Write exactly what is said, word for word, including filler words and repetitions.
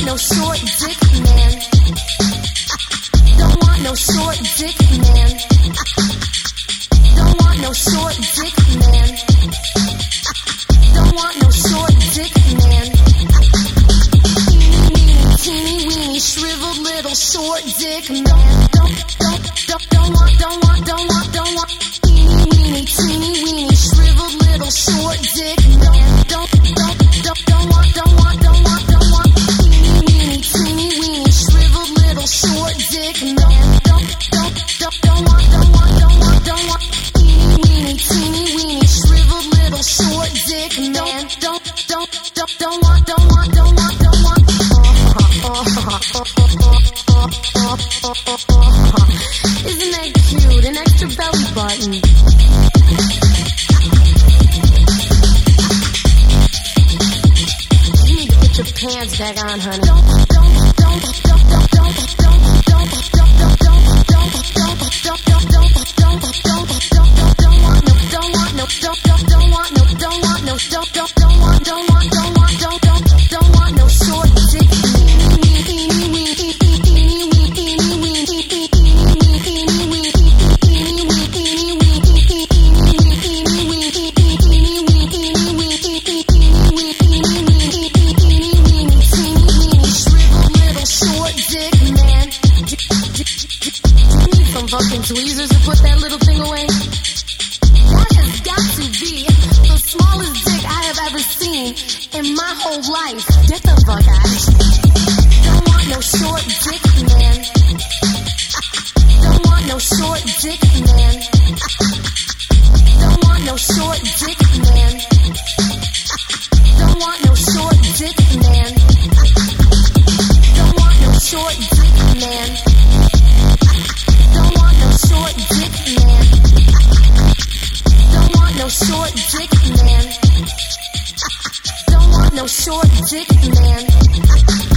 no short dick man. Don't want no short dick man. Don't want no short dick man. Don't want no short dick man. Teeny, teeny, weeny, shriveled little short dick man. Don't, don't, don't, don't want, don't want, don't want, don't want. Teeny, weeny, teeny, weeny, shriveled little short dick man. Don't, don't, don't, don't want, don't want, don't want, don't want. Teeny, weeny, teeny, weeny, shriveled little short dick man. Don't, don't, don't, don't want, don't want, don't want, don't want. Teeny, weeny, teeny, weeny, shriveled little short dick man. Don't, don't, don't, don't want, don't want, don't want, don't want. Isn't that cute? An extra belly button. You need to put your pants back on, honey. Don't, don't, don't, don't, don't, don't, don't, don't, don't, don't, don't, don't, don't, don't, don't, don't, don't, don't, don't, don't want no, don't want no, don't, don't, don't want no, don't want no, don't, don't, don't want, don't want, don't want, don't, don't, don't want no short dick. Fucking tweezers to put that little thing away. That has got to be the smallest dick I have ever seen in my whole life. Get the fuck out. Don't want no short dick, man. Don't want no short dick, man. Don't want no short dick, man. Don't want no short dick, man. Don't want no short dick, man. Don't want no short dick man. Don't want no short dick man. Don't want no short dick man.